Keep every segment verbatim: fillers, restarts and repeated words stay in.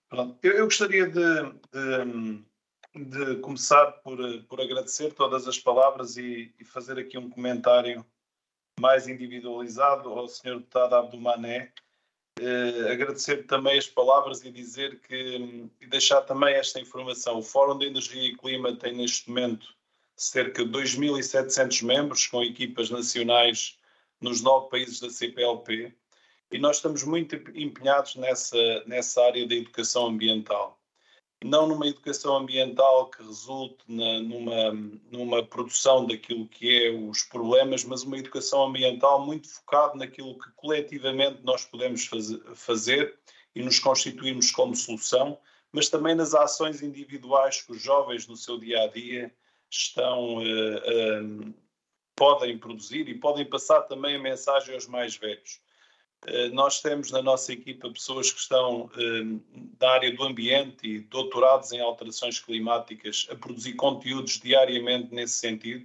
Pronto. Eu, eu gostaria de, de, de começar por, por agradecer todas as palavras e, e fazer aqui um comentário mais individualizado ao senhor Deputado Abdo-Mané. Eh, agradecer também as palavras e dizer que, e deixar também esta informação. O Fórum de Energia e Clima tem neste momento cerca de dois mil e setecentos membros, com equipas nacionais nos nove países da C P L P, e nós estamos muito empenhados nessa, nessa área da educação ambiental. Não numa educação ambiental que resulte na, numa, numa produção daquilo que é os problemas, mas uma educação ambiental muito focada naquilo que coletivamente nós podemos faz, fazer e nos constituirmos como solução, mas também nas ações individuais que os jovens no seu dia-a-dia estão, uh, uh, podem produzir e podem passar também a mensagem aos mais velhos. Nós temos na nossa equipa pessoas que estão eh, da área do ambiente e doutorados em alterações climáticas a produzir conteúdos diariamente nesse sentido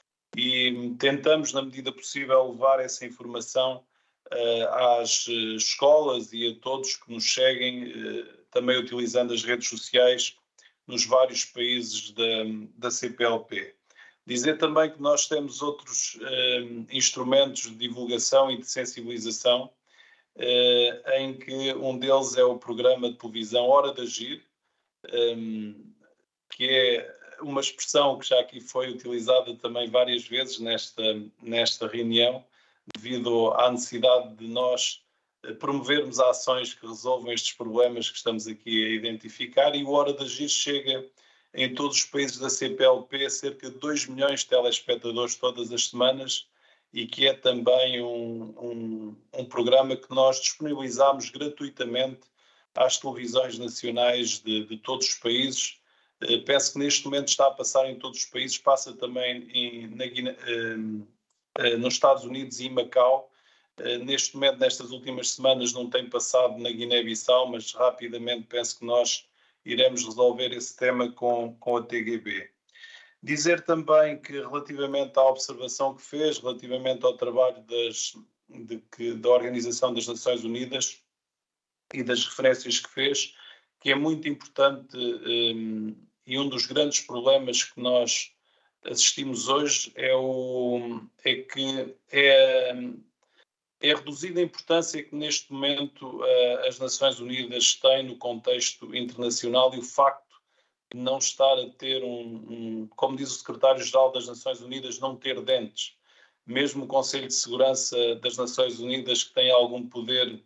e tentamos, na medida possível, levar essa informação eh, às escolas e a todos que nos seguem, eh, também utilizando as redes sociais nos vários países da, da C P L P. Dizer também que nós temos outros eh, instrumentos de divulgação e de sensibilização, eh, em que um deles é o programa de televisão Hora de Agir, eh, que é uma expressão que já aqui foi utilizada também várias vezes nesta, nesta reunião, devido à necessidade de nós promovermos ações que resolvam estes problemas que estamos aqui a identificar, e o Hora de Agir chega em todos os países da C P L P a cerca de dois milhões de telespectadores todas as semanas, e que é também um, um, um programa que nós disponibilizamos gratuitamente às televisões nacionais de, de todos os países. Uh, penso que neste momento está a passar em todos os países, passa também em, na Guiné, uh, uh, nos Estados Unidos e em Macau. Uh, neste momento, nestas últimas semanas, não tem passado na Guiné-Bissau, mas rapidamente penso que nós iremos resolver esse tema com, com a T G B. Dizer também que, relativamente à observação que fez, relativamente ao trabalho das, de que, da Organização das Nações Unidas e das referências que fez, que é muito importante um, e um dos grandes problemas que nós assistimos hoje é, o, é que é, é reduzida a importância que neste momento uh, as Nações Unidas têm no contexto internacional, e o facto de não estar a ter um, um, como diz o secretário-geral das Nações Unidas, não ter dentes. Mesmo o Conselho de Segurança das Nações Unidas, que tem algum poder,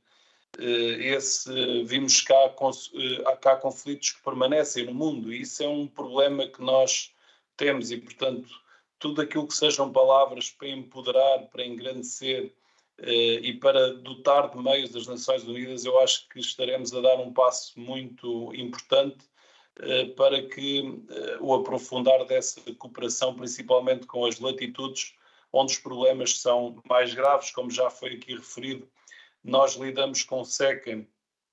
esse, vimos que há, que há conflitos que permanecem no mundo, e isso é um problema que nós temos, e portanto tudo aquilo que sejam palavras para empoderar, para engrandecer e para dotar de meios as Nações Unidas, eu acho que estaremos a dar um passo muito importante para que o aprofundar dessa cooperação, principalmente com as latitudes onde os problemas são mais graves, como já foi aqui referido. Nós lidamos com seca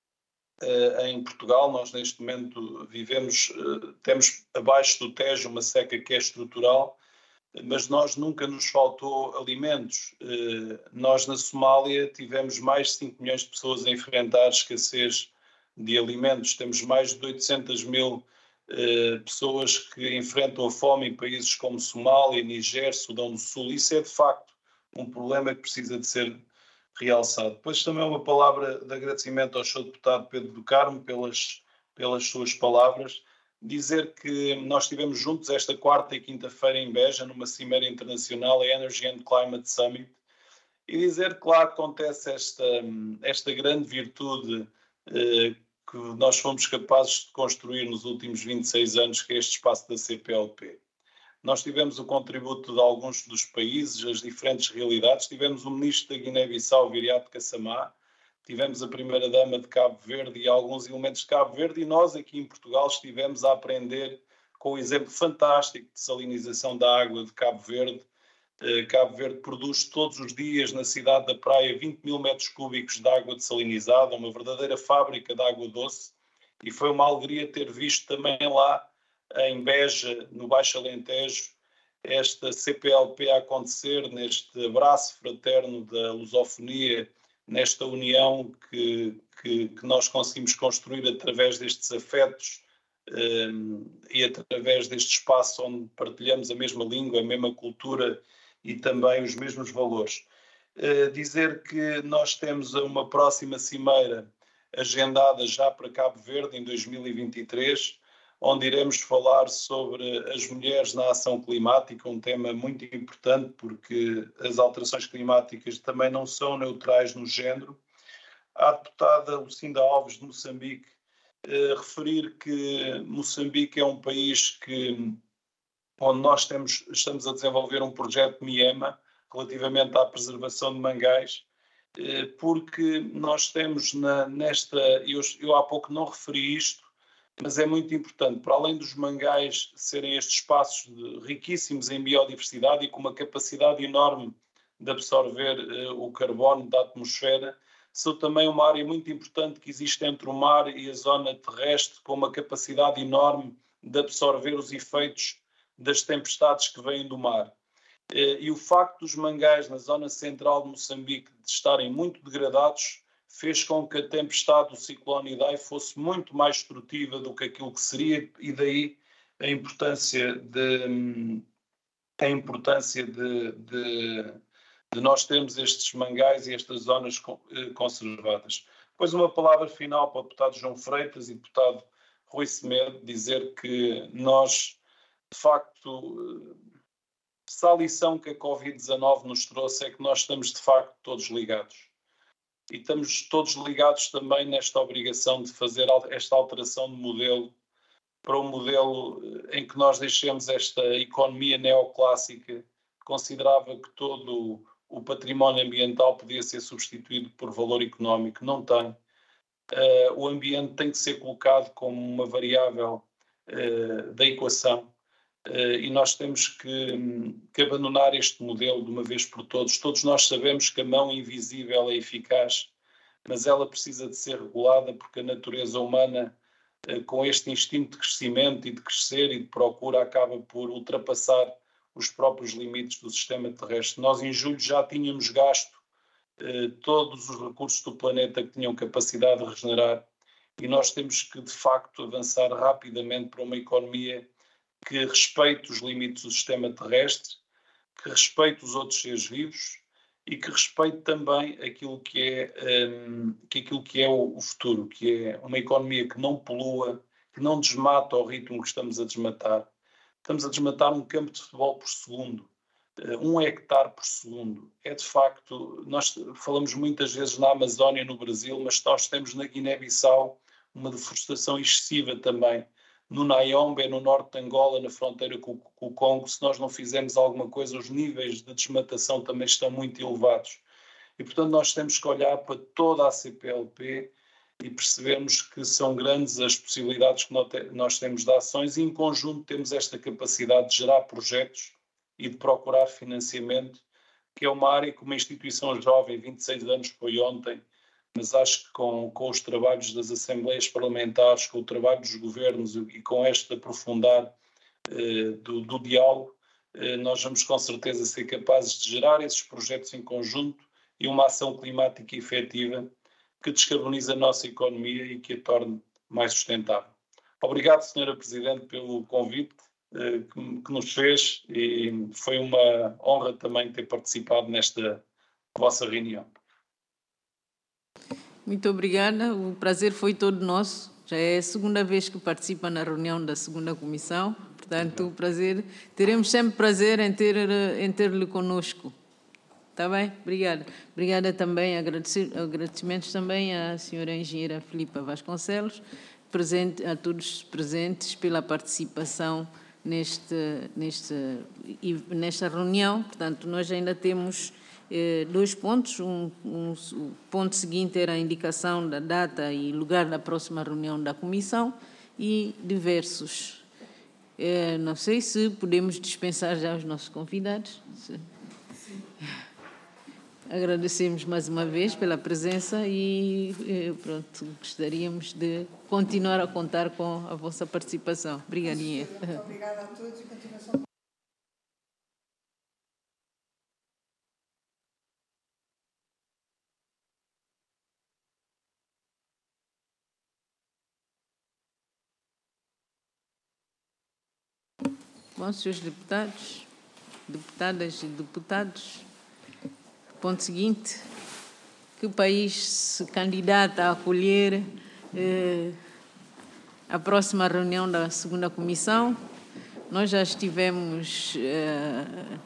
em Portugal, nós neste momento vivemos, temos abaixo do Tejo uma seca que é estrutural, mas nós nunca nos faltou alimentos. Nós na Somália tivemos mais de cinco milhões de pessoas a enfrentar escassez de alimentos, temos mais de oitocentas mil uh, pessoas que enfrentam a fome em países como Somália, Niger, Sudão do Sul. Isso é de facto um problema que precisa de ser realçado. Depois também uma palavra de agradecimento ao senhor Deputado Pedro do Carmo pelas, pelas suas palavras. Dizer que nós estivemos juntos esta quarta e quinta-feira em Beja, numa cimeira internacional, a Energy and Climate Summit, e dizer que lá acontece esta, esta grande virtude eh, que nós fomos capazes de construir nos últimos vinte e seis anos, que é este espaço da C P L P. Nós tivemos o contributo de alguns dos países, as diferentes realidades. Tivemos o ministro da Guiné-Bissau, Viriato Kassamá, tivemos a primeira-dama de Cabo Verde e alguns elementos de Cabo Verde, e nós aqui em Portugal estivemos a aprender com o exemplo fantástico de salinização da água de Cabo Verde. Cabo Verde produz todos os dias na cidade da Praia vinte mil metros cúbicos de água desalinizada, uma verdadeira fábrica de água doce, e foi uma alegria ter visto também lá em Beja, no Baixo Alentejo, esta C P L P a acontecer, neste abraço fraterno da lusofonia, nesta união que, que, que nós conseguimos construir através destes afetos um, e através deste espaço onde partilhamos a mesma língua, a mesma cultura e também os mesmos valores. Uh, dizer que nós temos uma próxima cimeira agendada já para Cabo Verde em dois mil e vinte e três, onde iremos falar sobre as mulheres na ação climática, um tema muito importante porque as alterações climáticas também não são neutrais no género. A deputada Lucinda Alves de Moçambique eh, referir que Moçambique é um país que, onde nós temos, estamos a desenvolver um projeto MIEMA relativamente à preservação de mangais, eh, porque nós temos na, nesta, eu, eu há pouco não referi isto, mas é muito importante, para além dos mangais serem estes espaços de, riquíssimos em biodiversidade e com uma capacidade enorme de absorver uh, o carbono da atmosfera, são também uma área muito importante que existe entre o mar e a zona terrestre, com uma capacidade enorme de absorver os efeitos das tempestades que vêm do mar. Uh, e o facto dos mangais na zona central de Moçambique de estarem muito degradados fez com que a tempestade do ciclone Idai fosse muito mais destrutiva do que aquilo que seria, e daí a importância de, a importância de, de, de nós termos estes mangais e estas zonas conservadas. Depois uma palavra final para o deputado João Freitas e o deputado Rui Semedo, dizer que nós, de facto, se a lição que a covid dezanove nos trouxe é que nós estamos, de facto, todos ligados. E estamos todos ligados também nesta obrigação de fazer esta alteração de modelo para um modelo em que nós deixemos esta economia neoclássica que considerava que todo o património ambiental podia ser substituído por valor económico. Não tem. Uh, o ambiente tem que ser colocado como uma variável uh, da equação uh, e nós temos que, que abandonar este modelo de uma vez por todos. Todos nós sabemos que a mão invisível é eficaz, mas ela precisa de ser regulada porque a natureza humana, uh, com este instinto de crescimento e de crescer e de procura, acaba por ultrapassar os próprios limites do sistema terrestre. Nós em julho já tínhamos gasto todos os recursos do planeta que tinham capacidade de regenerar e nós temos que, de facto, avançar rapidamente para uma economia que respeite os limites do sistema terrestre, que respeite os outros seres vivos e que respeite também aquilo que é, um, que aquilo que é o, o futuro, que é uma economia que não polua, que não desmata ao ritmo que estamos a desmatar. Estamos a desmatar um campo de futebol por segundo. Um hectare por segundo. É de facto, nós falamos muitas vezes na Amazónia, no Brasil, mas nós temos na Guiné-Bissau uma deforestação excessiva também. No Naiombe, no norte de Angola, na fronteira com, com o Congo, se nós não fizermos alguma coisa, os níveis de desmatação também estão muito elevados. E, portanto, nós temos que olhar para toda a C P L P e percebermos que são grandes as possibilidades que nós temos de ações e, em conjunto, temos esta capacidade de gerar projetos e de procurar financiamento, que é uma área que uma instituição jovem, vinte e seis anos foi ontem, mas acho que com, com os trabalhos das assembleias parlamentares, com o trabalho dos governos e com este aprofundar eh, do, do diálogo, eh, nós vamos com certeza ser capazes de gerar esses projetos em conjunto e uma ação climática efetiva que descarbonize a nossa economia e que a torne mais sustentável. Obrigado, senhora Presidente, pelo convite que, que nos fez e foi uma honra também ter participado nesta vossa reunião. Muito obrigada, o prazer foi todo nosso. Já é a segunda vez que participa na reunião da segunda comissão, portanto, o prazer, teremos sempre prazer em ter em ter-lhe conosco. Está bem? Obrigada. Obrigada também, agradecer, agradecimentos também à senhora engenheira Filipa Vasconcelos, presente, a todos presentes pela participação neste, neste, nesta reunião. Portanto, nós ainda temos eh, dois pontos. Um, um, o ponto seguinte era a indicação da data e lugar da próxima reunião da comissão e diversos. Eh, não sei se podemos dispensar já os nossos convidados. Se... Agradecemos mais uma vez pela presença e, pronto, gostaríamos de continuar a contar com a vossa participação. Obrigadinha. Obrigada a todos e continuação. Bom, senhores deputados, deputadas e deputados, ponto seguinte, que o país se candidata a acolher eh, a próxima reunião da segunda comissão. Nós já estivemos eh,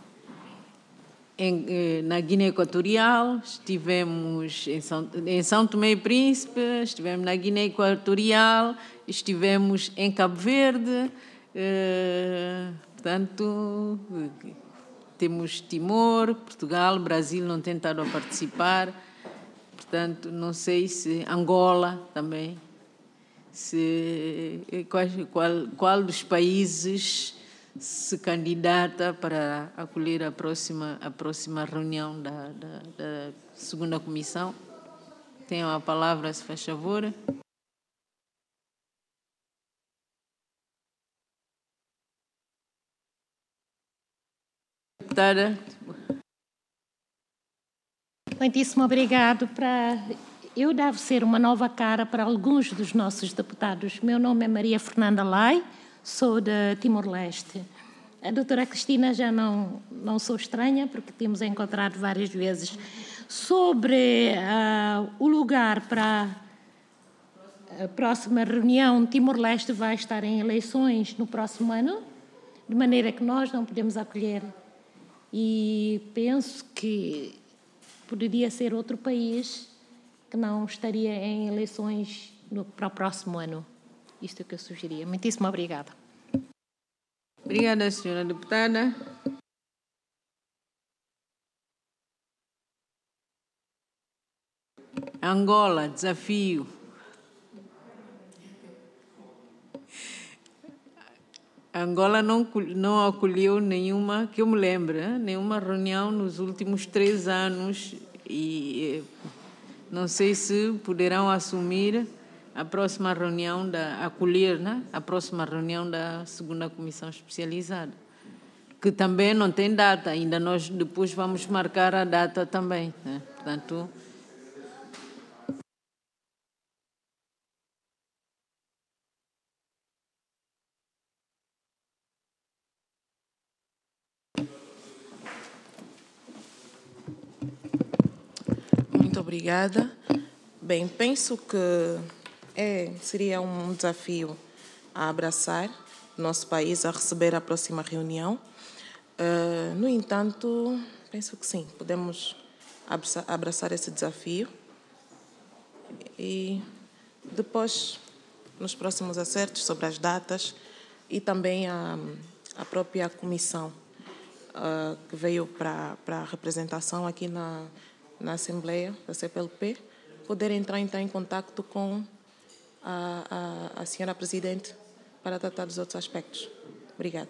em, eh, na Guiné Equatorial, estivemos em São, em São Tomé e Príncipe, estivemos na Guiné Equatorial, estivemos em Cabo Verde, eh, portanto, temos Timor, Portugal, Brasil não tem estado a participar, portanto, não sei se Angola também, se, qual, qual, qual dos países se candidata para acolher a próxima, a próxima reunião da, da, da segunda comissão. Tenham a palavra, se faz favor. Deputada. Muitíssimo obrigado. Para... Eu devo ser uma nova cara para alguns dos nossos deputados. Meu nome é Maria Fernanda Lai, sou de Timor-Leste. A doutora Cristina já não, não sou estranha, porque temos encontrado várias vezes. Sobre uh, o lugar para a próxima reunião, Timor-Leste vai estar em eleições no próximo ano, de maneira que nós não podemos acolher. E penso que poderia ser outro país que não estaria em eleições no, para o próximo ano. Isto é o que eu sugeria. Muitíssimo obrigada. Obrigada, senhora deputada. Angola, desafio. Angola não, não acolheu nenhuma, que eu me lembre, nenhuma reunião nos últimos três anos e não sei se poderão assumir a próxima reunião da acolher, né? A próxima reunião da segunda comissão especializada, que também não tem data. Ainda nós depois vamos marcar a data também, né? Portanto, muito obrigada. Bem, penso que é, seria um desafio a abraçar o nosso país a receber a próxima reunião. Uh, no entanto, penso que sim, podemos abraçar, abraçar esse desafio e depois, nos próximos acertos sobre as datas e também a, a própria comissão uh, que veio para a representação aqui na, na Assembleia da C P L P, poder entrar, entrar em contato com a, a, a senhora Presidente para tratar dos outros aspectos. Obrigada.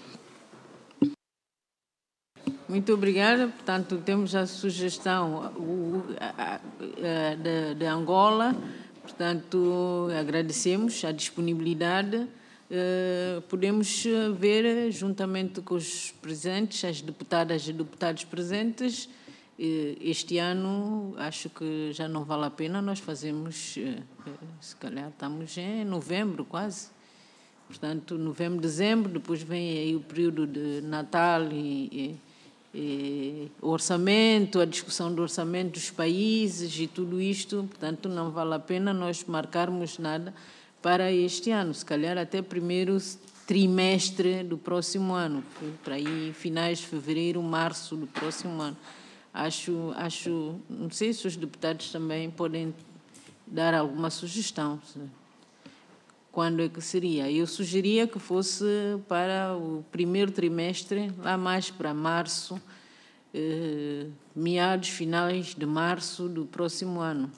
muito obrigada. Portanto, temos a sugestão o, a, a, de, de Angola. Portanto, agradecemos a disponibilidade. Uh, podemos ver, juntamente com os presentes, as deputadas e deputados presentes. Este ano, acho que já não vale a pena, nós fazemos, se calhar estamos em novembro quase, portanto, novembro, dezembro, depois vem aí o período de Natal e, e, e o orçamento, a discussão do orçamento dos países e tudo isto, portanto, não vale a pena nós marcarmos nada para este ano, se calhar até primeiro trimestre do próximo ano, para aí finais de fevereiro, março do próximo ano. Acho, acho, não sei se os deputados também podem dar alguma sugestão. Quando é que seria? Eu sugeria que fosse para o primeiro trimestre, lá mais para março, eh, meados, finais de março do próximo ano.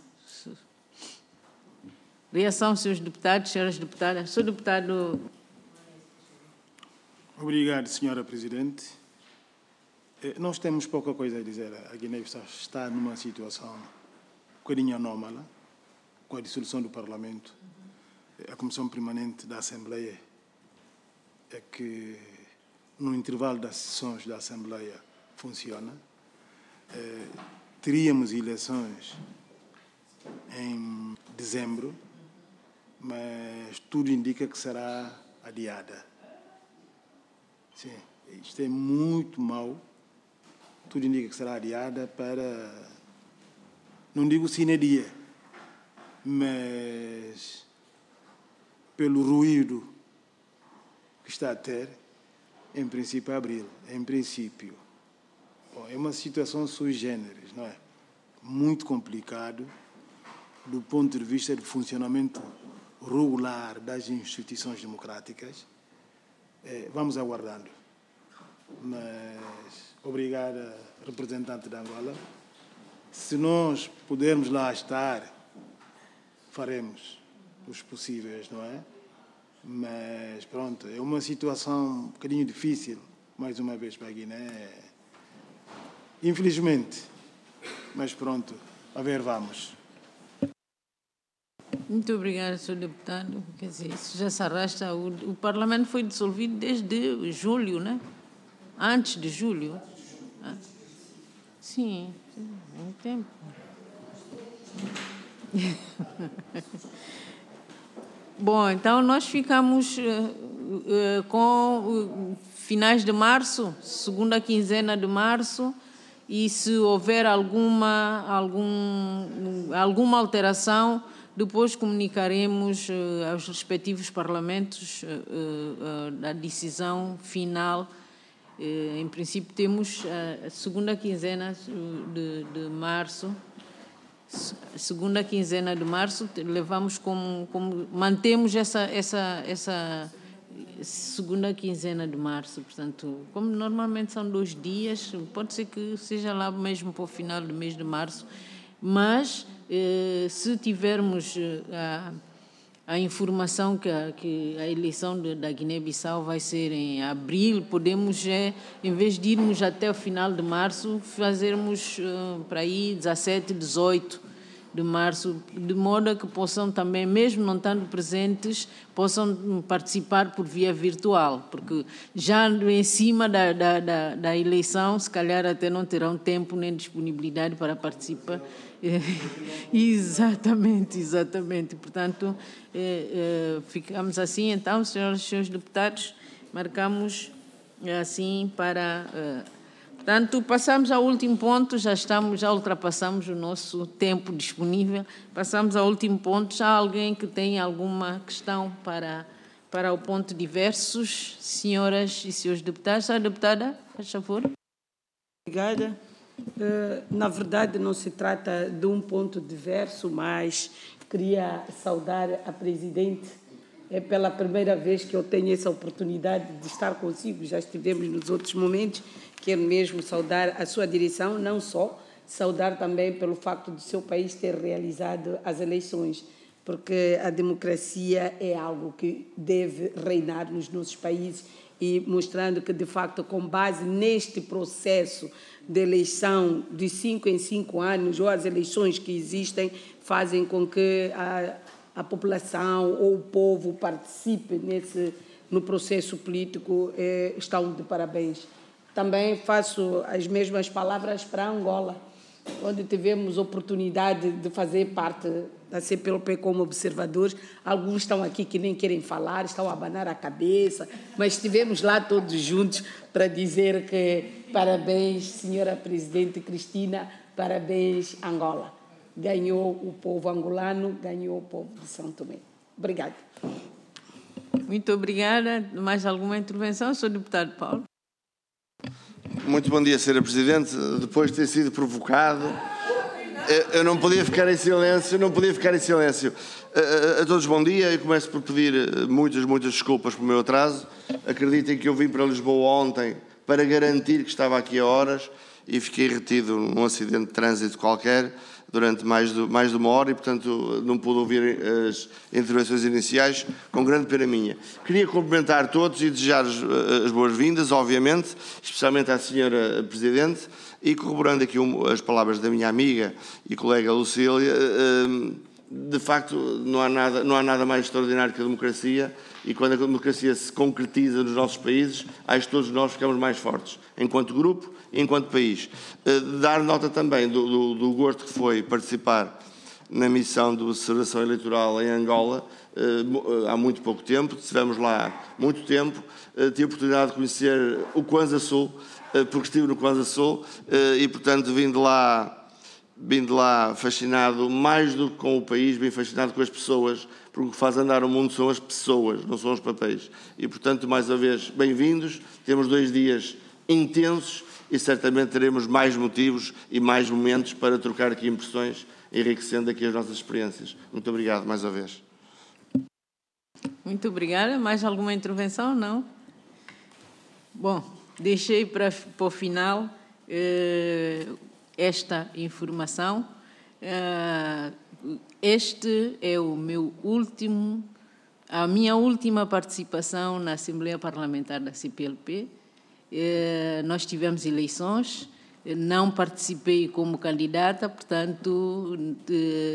Reação, senhores deputados, senhoras deputadas. Senhor deputado... Obrigado, senhora Presidente. Nós temos pouca coisa a dizer. A Guiné-Bissau está numa situação um bocadinho anómala, com a dissolução do Parlamento. A Comissão Permanente da Assembleia é que, no intervalo das sessões da Assembleia, funciona. Eh, teríamos eleições em dezembro, mas tudo indica que será adiada. Sim, isto é muito mau. Tudo indica que será adiada para, não digo sine die, mas pelo ruído que está a ter, em princípio, abril. Em princípio. Bom, é uma situação sui generis, não é? Muito complicado do ponto de vista do funcionamento regular das instituições democráticas. É, vamos aguardando. Mas, obrigada, representante de Angola. Se nós pudermos lá estar, faremos os possíveis, não é? Mas, pronto, é uma situação um bocadinho difícil, mais uma vez, para a Guiné. Infelizmente. Mas, pronto, a ver, vamos. Muito obrigada, senhor deputado. Quer dizer, isso já se arrasta. O, o Parlamento foi dissolvido desde julho, né? Antes de julho. Ah, sim, muito tempo. Bom, então nós ficamos uh, uh, com uh, finais de março, segunda quinzena de março, e se houver alguma, algum, alguma alteração, depois comunicaremos uh, aos respectivos parlamentos uh, uh, a decisão final. Uh, em princípio, temos a segunda quinzena de, de março. Segunda quinzena de março, levamos como, como mantemos essa, essa, essa segunda quinzena de março. Portanto, como normalmente são dois dias, pode ser que seja lá mesmo para o final do mês de março, mas eh, se tivermos a, a informação que a, que a eleição de, da Guiné-Bissau vai ser em abril, podemos, é, em vez de irmos até o final de março, fazermos uh, para aí dezassete, dezoito de março, de modo a que possam também, mesmo não estando presentes, possam participar por via virtual, porque já em cima da, da, da, da eleição, se calhar até não terão tempo nem disponibilidade para participar. Exatamente, exatamente. Portanto, eh, eh, ficamos assim, então, senhoras e senhores deputados, marcamos assim para... Eh, portanto, passamos ao último ponto, já estamos, já ultrapassamos o nosso tempo disponível, passamos ao último ponto. Já há alguém que tem alguma questão para, para o ponto diversos? Senhoras e senhores deputados, a deputada, faz favor. Obrigada. Na verdade, não se trata de um ponto diverso, mas queria saudar a Presidente. É pela primeira vez que eu tenho essa oportunidade de estar consigo, já estivemos nos outros momentos. Quero mesmo saudar a sua direção, não só, saudar também pelo facto do seu país ter realizado as eleições, porque a democracia é algo que deve reinar nos nossos países, e mostrando que, de facto, com base neste processo de eleição de cinco em cinco anos, ou as eleições que existem, fazem com que a, a população ou o povo participe nesse, no processo político, eh, estão de parabéns. Também faço as mesmas palavras para Angola, onde tivemos oportunidade de fazer parte da C P L P como observadores. Alguns estão aqui que nem querem falar, estão a abanar a cabeça, mas estivemos lá todos juntos para dizer que parabéns, senhora Presidente Cristina, parabéns, Angola. Ganhou o povo angolano, ganhou o povo de São Tomé. Obrigada. Muito obrigada. Mais alguma intervenção, senhor deputado Paulo? Muito bom dia, senhora Presidente. Depois de ter sido provocado, eu não podia ficar em silêncio, não podia ficar em silêncio. A, a todos bom dia. Eu começo por pedir muitas, muitas desculpas pelo meu atraso. Acreditem que eu vim para Lisboa ontem para garantir que estava aqui a horas e fiquei retido num acidente de trânsito qualquer durante mais de, mais de uma hora e, portanto, não pude ouvir as intervenções iniciais, com grande pena minha. Queria cumprimentar todos e desejar as, as boas-vindas, obviamente, especialmente à senhora Presidente, e corroborando aqui um, as palavras da minha amiga e colega Lucília, de facto, não há nada, não há nada mais extraordinário que a democracia, e quando a democracia se concretiza nos nossos países, acho que todos nós ficamos mais fortes, enquanto grupo e enquanto país. Dar nota também do, do, do gosto que foi participar na missão de observação eleitoral em Angola há muito pouco tempo, estivemos lá muito tempo, tive a oportunidade de conhecer o Kwanza Sul, porque estive no Kwanza Sul e, portanto, vim de lá Vim de lá fascinado, mais do que com o país, vim fascinado com as pessoas, porque o que faz andar o mundo são as pessoas, não são os papéis. E, portanto, mais uma vez, bem-vindos. Temos dois dias intensos e certamente teremos mais motivos e mais momentos para trocar aqui impressões, enriquecendo aqui as nossas experiências. Muito obrigado, mais uma vez. Muito obrigada. Mais alguma intervenção? Não? Bom, deixei para, para o final... Eh, esta informação. Este é o meu último, a minha última participação na Assembleia Parlamentar da C P L P. Nós tivemos eleições, não participei como candidata, portanto, de,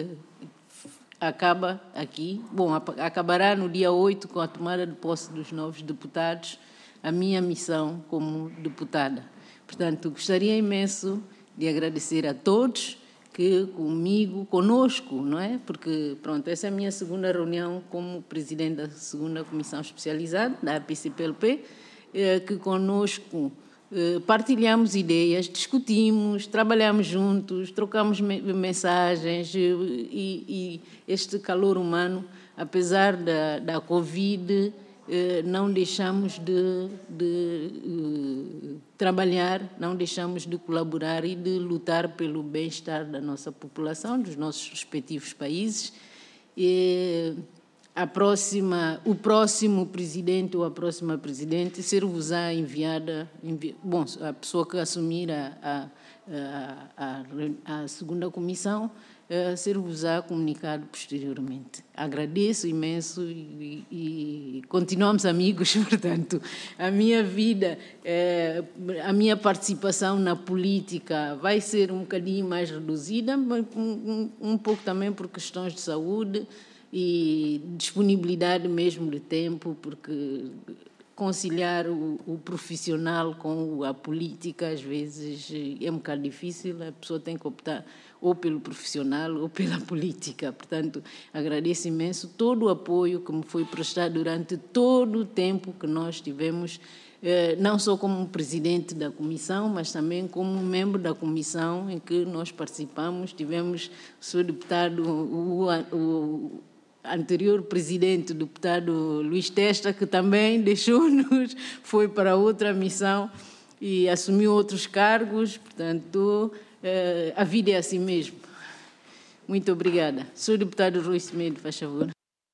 acaba aqui. Bom, acabará no dia oito, com a tomada de posse dos novos deputados, a minha missão como deputada. Portanto, gostaria imenso de agradecer a todos que comigo, conosco, não é? Porque, pronto, essa é a minha segunda reunião como presidente da segunda Comissão Especializada, da A P C P L P, que conosco partilhamos ideias, discutimos, trabalhamos juntos, trocamos mensagens e, e este calor humano, apesar da, da Covid, não deixamos de, de uh, trabalhar, não deixamos de colaborar e de lutar pelo bem-estar da nossa população, dos nossos respectivos países. E a próxima, o próximo presidente ou a próxima presidente ser-vos-á enviada, envi, bom, a pessoa que assumir a, a, a, a segunda comissão, Uh, ser-vos-á comunicado posteriormente. Agradeço imenso e, e, e continuamos amigos, portanto, a minha vida, eh, a minha participação na política vai ser um bocadinho mais reduzida, mas um, um, um pouco também por questões de saúde e disponibilidade mesmo de tempo, porque conciliar o, o profissional com a política às vezes é um bocado difícil, a pessoa tem que optar ou pelo profissional ou pela política. Portanto, agradeço imenso todo o apoio que me foi prestado durante todo o tempo que nós tivemos, eh, não só como presidente da comissão, mas também como membro da comissão em que nós participamos. Tivemos o senhor deputado, o, o anterior presidente, o deputado Luís Testa, que também deixou-nos, foi para outra missão e assumiu outros cargos, portanto... Uh, a vida é assim mesmo. Muito obrigada. Senhor deputado Rui Semedo, faz favor.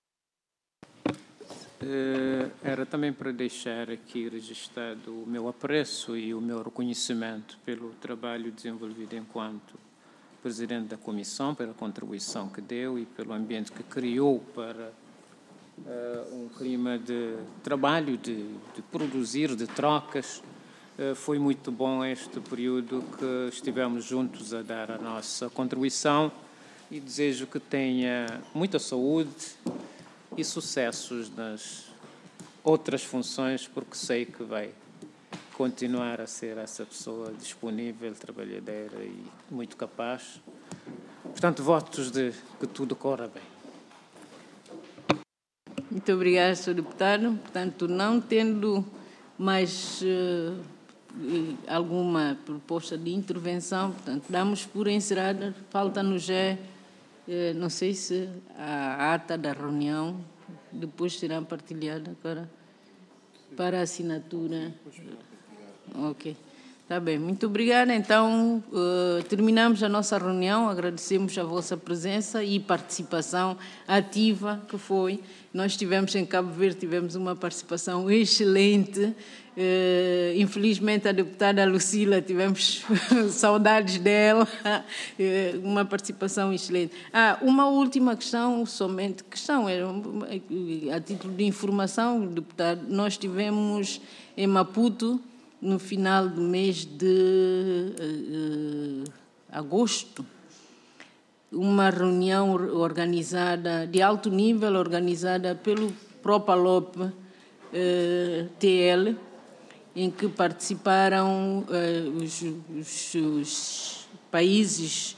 Uh, era também para deixar aqui registrado o meu apreço e o meu reconhecimento pelo trabalho desenvolvido enquanto presidente da comissão, pela contribuição que deu e pelo ambiente que criou para uh, um clima de trabalho, de, de produzir, de trocas. Foi muito bom este período que estivemos juntos a dar a nossa contribuição e desejo que tenha muita saúde e sucessos nas outras funções, porque sei que vai continuar a ser essa pessoa disponível, trabalhadeira e muito capaz. Portanto, votos de que tudo corra bem. Muito obrigada, senhor deputado. Portanto, não tendo mais... Uh... alguma proposta de intervenção, portanto, damos por encerrada. Falta-nos, é, não sei se a ata da reunião depois será partilhada para, para assinatura. Ok. Está bem, muito obrigada. Então, uh, terminamos a nossa reunião, agradecemos a vossa presença e participação ativa que foi. Nós estivemos em Cabo Verde, tivemos uma participação excelente. Uh, infelizmente, a deputada Lucila, tivemos saudades dela, uh, uma participação excelente. Ah, uma última questão, somente questão, era, a título de informação, deputado, nós tivemos em Maputo, no final do mês de uh, agosto, uma reunião organizada, de alto nível, organizada pelo Propalop uh, T L, em que participaram uh, os, os, os países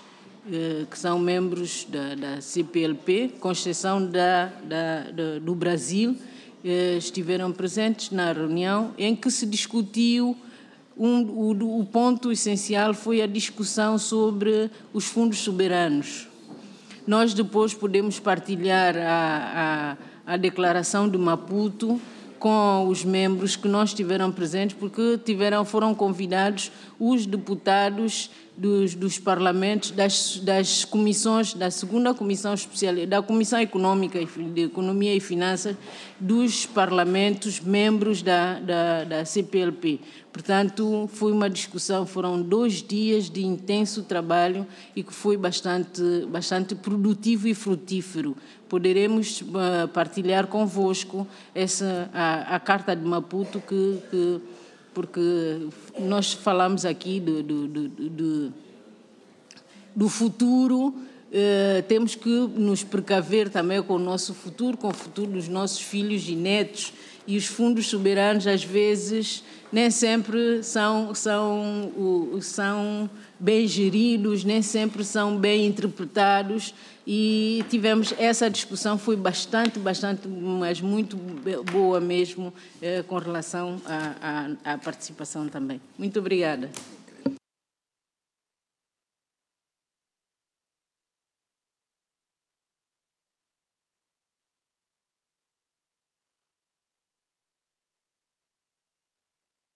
que são membros da, da C P L P, com exceção da, da, da, do Brasil, estiveram presentes na reunião em que se discutiu, um, o, o ponto essencial foi a discussão sobre os fundos soberanos. Nós depois podemos partilhar a, a, a declaração de Maputo com os membros que não estiveram presentes, porque tiveram, foram convidados os deputados dos, dos parlamentos, das, das comissões, da segunda comissão especial, da Comissão Econômica, de Economia e Finanças, dos parlamentos membros da, da, da C P L P. Portanto, foi uma discussão, foram dois dias de intenso trabalho e que foi bastante, bastante produtivo e frutífero. Poderemos uh, partilhar convosco essa, a, a Carta de Maputo, que, que, porque nós falamos aqui do, do, do, do, do futuro, uh, temos que nos precaver também com o nosso futuro, com o futuro dos nossos filhos e netos, e os fundos soberanos, às vezes, nem sempre são, são, são bem geridos, nem sempre são bem interpretados, e tivemos essa discussão, foi bastante, bastante, mas muito boa mesmo, eh, com relação à, à, à participação também. Muito obrigada.